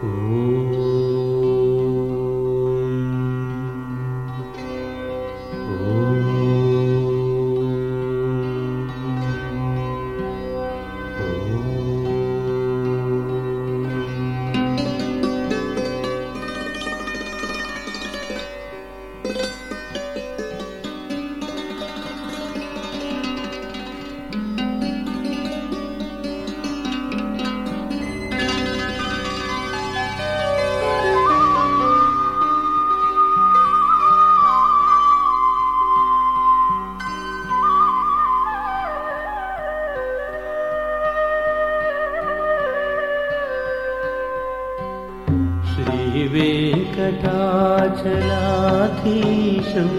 श्रीवेङ्कटाचलाधीशम्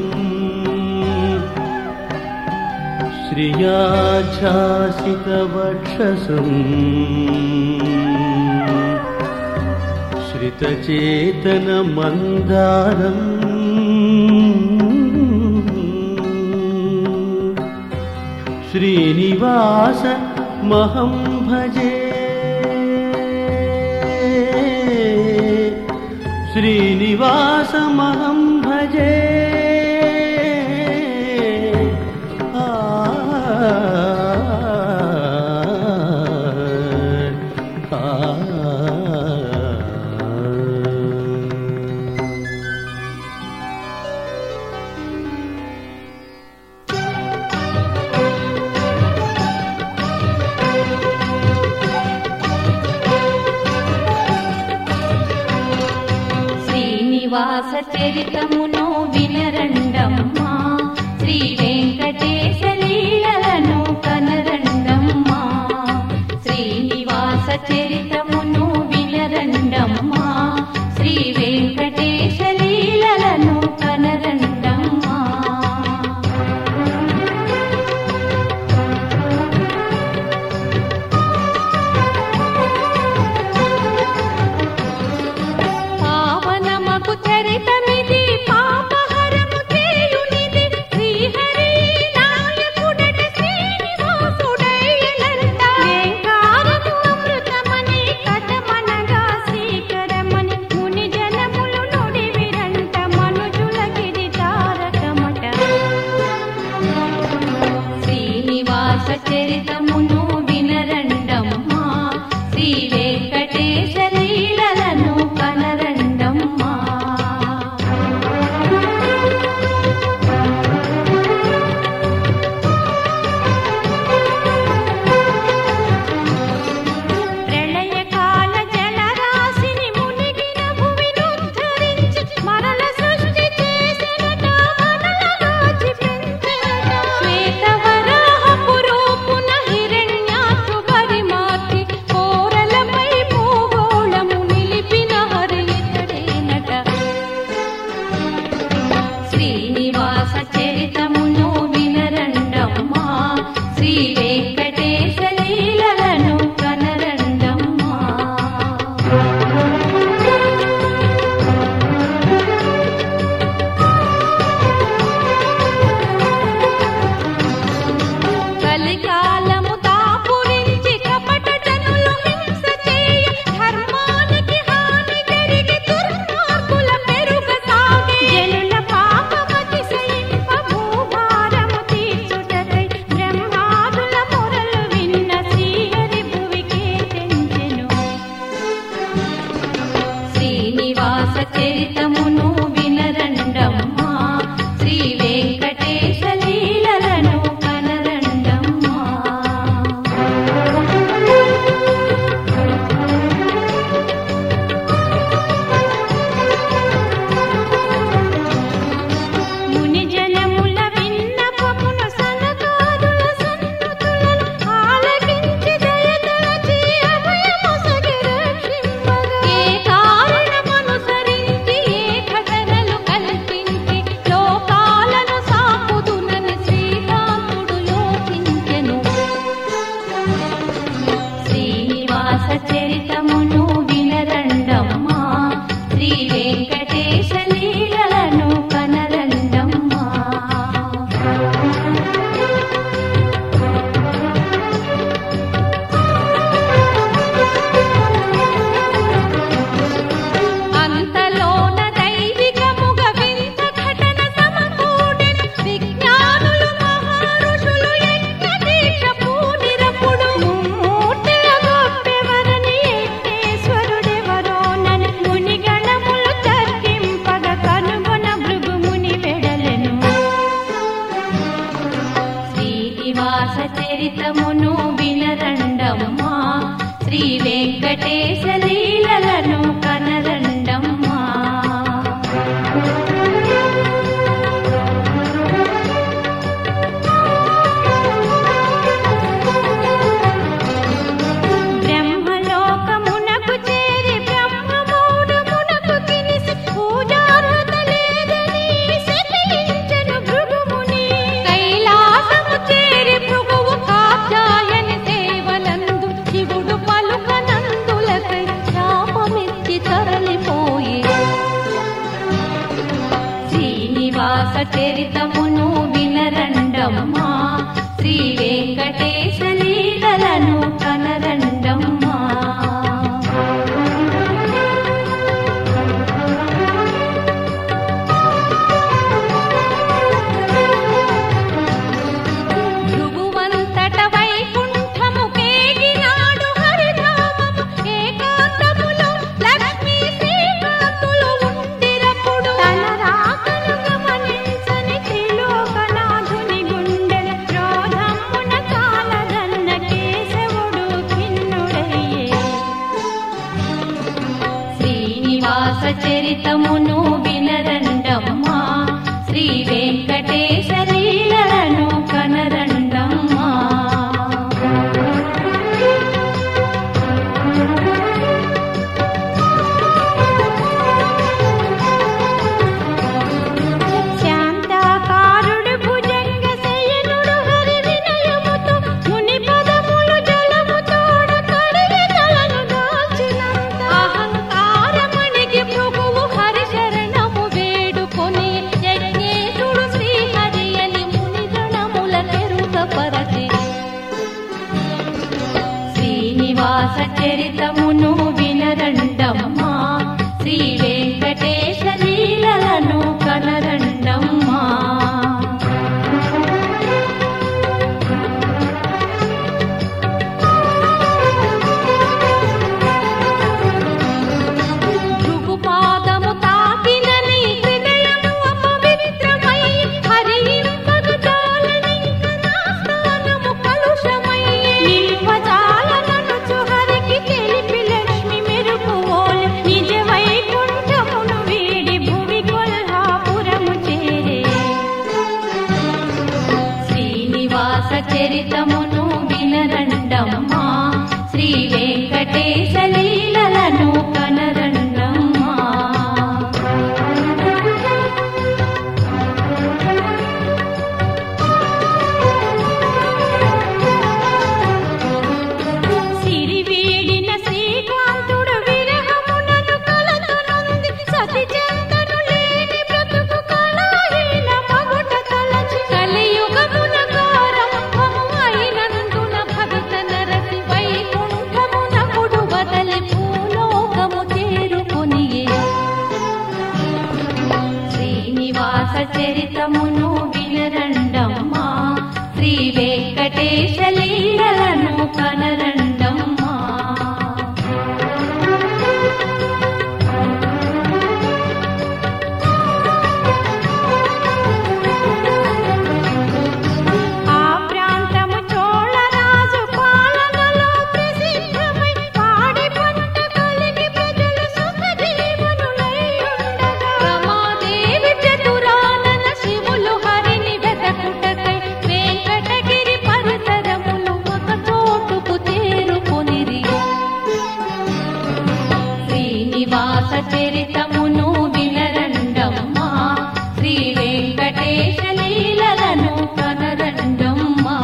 श्रियाध्यासितवक्षसम् श्रितचेतनमन्दारम् श्रीनिवासमहं भजे। श्रीनिवासमहं भजे। శ్రీనివాసచరితమును వినరండమ్మా, శ్రీ వెంకటేశ లీలలను కనరండమ్మా. శ్రీనివాసచరితమును వినరండమ్మా, శ్రీ వెంకటేశ లీలలను కనరండమ్మా. చరితమును వినరండమ్మా, శ్రీ వెంకటేశ లీలలను కనరండమ్మా. ప్రళయకాల జలరాశిని మునిగిన భువినుద్ధరించి మరల సృష్టి చేసినట మనల రాజి పెంచెనట. శ్వేతవరాహపు రూపున శ్రీనివాస చరితమును వినరండమ్మా శ్రీ వెంకటేశ లీలలను కనరండమ్మా. బ్రహ్మలోకమునకు చేరి బ్రహ్మమౌఢమునకు కినిసి పూజార్హత లేదని శపించెను భృగుముని. కైలాసము చేరి భృగువు కాత్యాయని సేవలందు శివుడు పలుకనందులకై శాపమిచ్చి తరలిపోయి. శ్రీనివాస చరితమును వినరండమ్మా శ్రీ వెంకటేశ లీలలను కనరండమ్మా. భృగువంతట వైకుంఠము కేగినాడు హరిధామము ఏకాంతములో లక్ష్మీ శ్రీకాంతులు ఉండిరప్పుడు తన రాకను గమనించని త్రిలోకనాథుని గుండెల క్రోధమున కాలదన్న కేశవుడు ఖిన్నుడయ్యే. శ్రీనివాస చరితమును వినరండమ్మా శ్రీ వెంకటేశ లీలలను కనరండమ్మా. శాంతాకారుడు భుజంగ శయనుడు హరి వినయముతో ముని పదములు జలముతోడ కడిగి తలను దాల్చినంత అహంకారమణికి భృగువు హరి శరణము వేడుకొని యజ్ఞేశుడు శ్రీహరి అని మునిగణముల పెరుగపరచి. శ్రీనివాస చరితమును వినరండమ్మా శ్రీ వెంకటేశ లీలలను కనరండమ్మా. భృగుపాదము తాకినని హృదయము అపవిత్రమై హరింపగ చాలనింక నా స్థానము కలుషమయ్యే. నిల్వజాలమనుచు హరికి తెలిపి లక్ష్మి మెరుపువోలు నిజ వైకుంఠమును వీడి భువి కొల్హాపురము చేరే. శ్రీనివాస చరితమును వినరండమ్మా శ్రీ వెంకటేశ లీలలను కనరండమ్మా. సిరివీడిన శ్రీకాంతుడు విరహమునను కలతనుంది సతి చెంతను లేని బ్రతుకు కళాహీన మగుట తలచి. కలియుగమున కారంభము అయినందున భవిత నరసి వైకుంఠమునకుడు బదలి భూలోకము చేరుకొనియే. శ్రీనివాస చరితమును వినరండమ్మా శ్రీ వెంకటేశ లీలలను కనరండమ్మా. ఆ ప్రాంతము చోళరాజు పాలనలో ప్రసిద్ధమై పాడి పంట కలిగి ప్రజలు సుఖజీవనులై ఉండగా రమాదేవి చతురానన శివులు హరిని వెదకుటకై వెంకటగిరి పరిసరములు ఒక చోటుకు చేరుకొనిరి. శ్రీనివాస చరితమును వినరండమ్మా శ్రీ వెంకటేశ లీలలను కనరండమ్మా.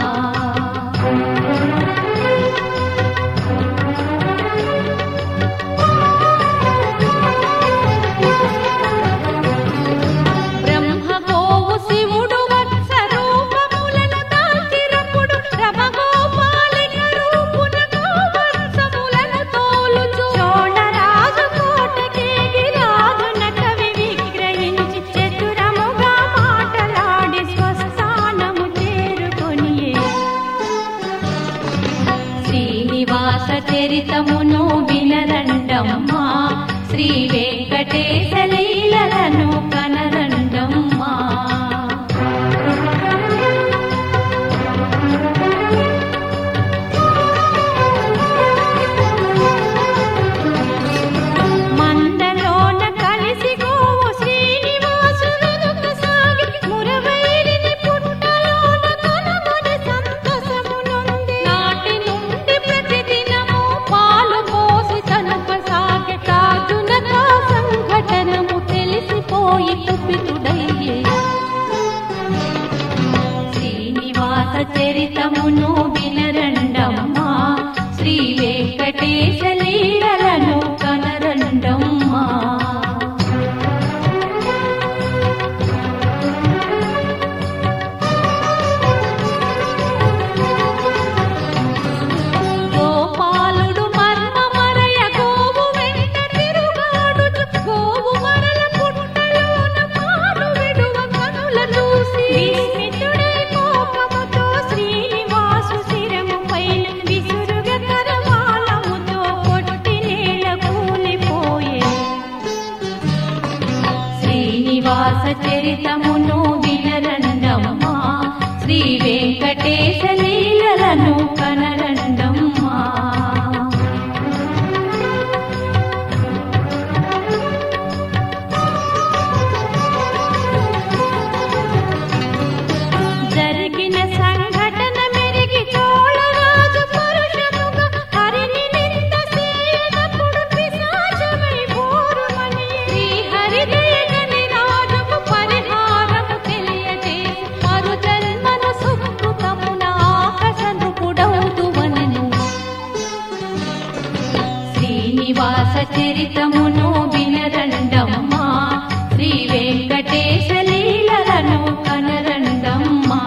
బ్రహ్మగోవు శివుడు వత్స రూపములను దాల్చినప్పుడు రమగోపాలిక రూపున గోవత్సములను తోలుచు చోళరాజు కోటకేగి రాజున కవి విగ్రహించి చతురముగా మాటలాడి స్వస్థానము చేరుకొనియే. శ్రీనివాస చరితమును వినరండమ్మా శ్రీ వెంకటేశ లీలలను కనరండమ్మా. చరితమును వినరండమ్మా శ్రీ వెంకటేశ లీలలను కనరండమ్మా. గోపాలుడు మర్మమరయ గోవు వెంట తిరుగాడుచు గోవు మరల పుట్టలోన పాలు విడువ కనుల చూసి విస్మితుడై కోపముతో శ్రీనివాసు శిరము పైన విసురుగ కరవాలముతో కొట్టి నేల కూలిపోయే. శ్రీనివాస చరితమును వినరండమ్మా శ్రీ వెంకటేశ లీలలను కనరండమ్మా. జరిగిన సంఘటన మెరిగి చోళరాజు పరుషముగా హరిని నింద చేయనప్పుడు పిశాచమై ఘోరమని శ్రీహరిదయగని రాజుకు పరిహారము తెలియజేసి మరుజన్మను సుకృతమున ఆకసనుపుడౌదువనెను. శ్రీనివాస చరితమును వినరండమ్మా శ్రీ వెంకటేశ లీలలను కనరండమ్మా.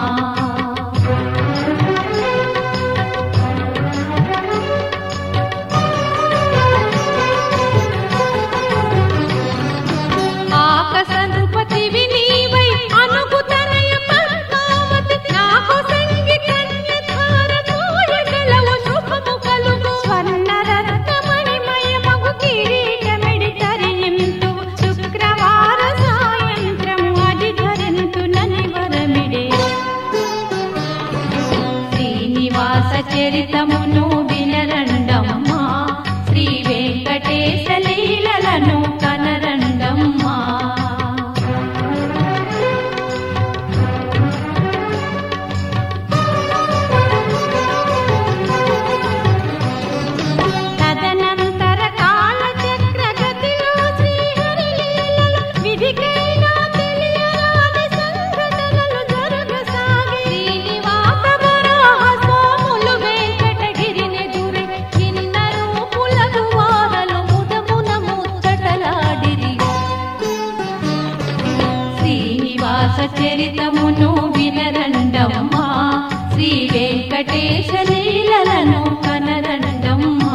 ఆకసనృపతివి నీవై అనుగుతనయ పద్మావతి నాకు సంగి కన్యధార తోయగలవు శుభము కలుగు. స్వర్ణరత్నమణిమయమగు కిరీటమిడి ధరింతు శుక్రవార సాయంత్రము అది ధరింతు నని వరమిడే. శ్రీనివాస చరితమును వినరండమ్మా శ్రీ వెంకటేశ లీలలను కనరండమ్మా. తదనంతర కాలచక్రగతిలో శ్రీహరి లీలలు విధికైనా తెలియరాని సంఘటనలు జరగసాగే. శ్రీనివాస వరాహ స్వాములు వెంకటగిరినెదురై చిన్న రూపులగు వారలు ముదమున ముచ్చటలాడిరి. శ్రీనివాస చరితమును వినరండమ్మా శ్రీ వెంకటేశ లీలలను కనరండమ్మా.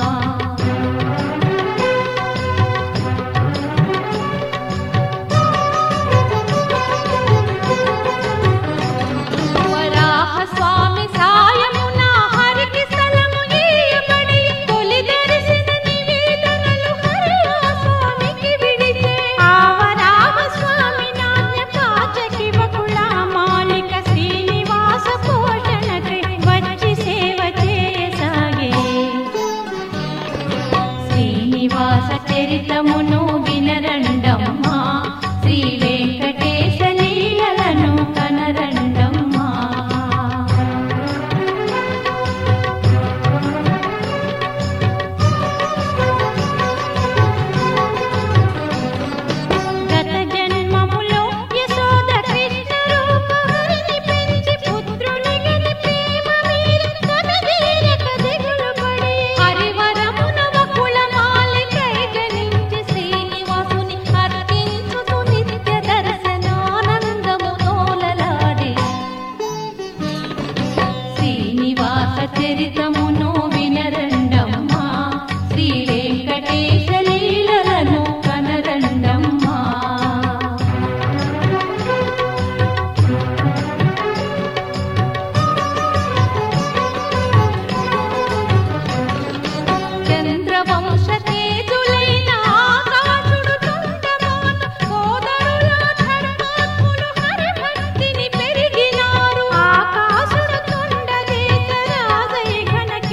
వరాహ స్వామి సాయమున హరికి స్థలము ఇయ్యబడి తొలి దర్శన నివేదనలు హరియా స్వామికి విడిచే. ఆ వరాహ స్వామి నాణ్య కాచకి వకుళ మాలిక శ్రీనివాస పోషణకై వచ్చి సేవ చేయసాగే. శ్రీనివాస చరితమును వినరండమ్మా శ్రీ వెంకటేశ లీలలను కనరండమ్మా. గత జన్మములో యశోద కృష్ణ రూప హరిని పెంచి పుత్రునిగని ప్రేమ మీర కనదీరక దిగులు పడి హరివరమున వకుళ మాలికై గణించి శ్రీనివాసుని అర్పించుతు నిత్య దర్శనానందము తోలలాడి. శ్రీనివాస చరితమును వినరండమ్మా శ్రీ వెంకటేశ లీలలను కనరండమ్మా. చంద్రవంశ తేజులైన ఆకాశుడు తుండమాన సోదరుల ధర్మాత్ములు హరిభక్తిని పెరిగినారు. ఆకాశుడు తుండదేశ రాజై ఘన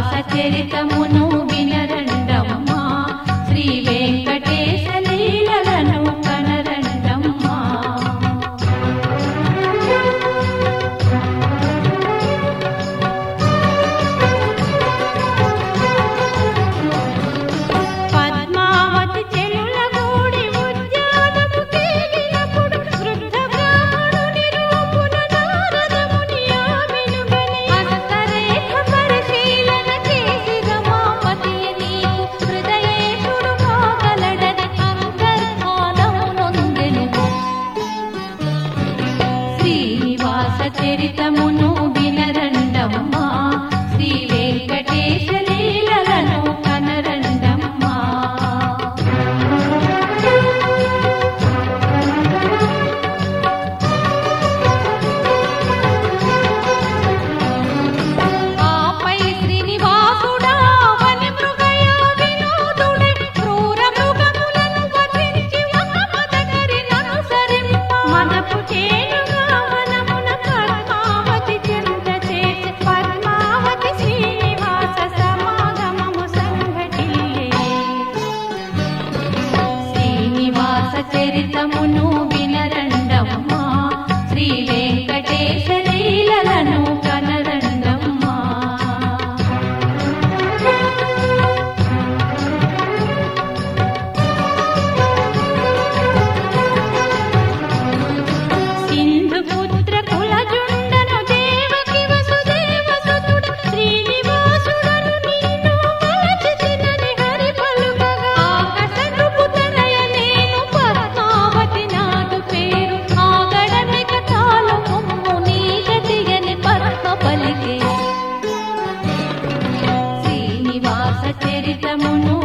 శ్రీనివాస చరితమును వినరండమ్మా శ్రీ వెంకటేశ లీలలను కనరండమ్మా. పద్మావతి చెలుల గూడి ఉద్యానము తేలినప్పుడు వృద్ధ బ్రాహ్మణుని రూపున నారదముని ఆమెనుగని హస్తరేఖ పరిశీలన చేసి రమాపతియ నీకు హృదయేశుడు కాగలడని అంతర్ధానమునొందెను. శ్రీనివాస చరితమును వినరండమ్మా శ్రీ వెంకటేశ లీలలను కనరండమ్మా. ఆపై శ్రీనివాసుడా వని మృగయ వినోదుడై క్రూర మృగములను వధించి ఒక మదకరిననుసరింప మదపు చేనుగా వనమున పద్మావతి చెంత చేసి పద్మావతి శ్రీనివాస సమాగమము సంఘటిల్లే. శ్రీనివాస చరితమును వినరండమ్మా శ్రీ వెంకటేశ లీలలను కనరండమ్మా. సింధుపుత్ర కులజుండను దేవకి వసుదేవ సుతుడ శ్రీనివాసుడను నిన్ను మలచితినని హరి పలుకగా ఆకసరుపుతనయ నేను పద్మావతి నాదు పేరు ఆగడమిక తాలు కొమ్ము నీ గతిగని పద్మ పలికే. శ్రీనివాస చరితమును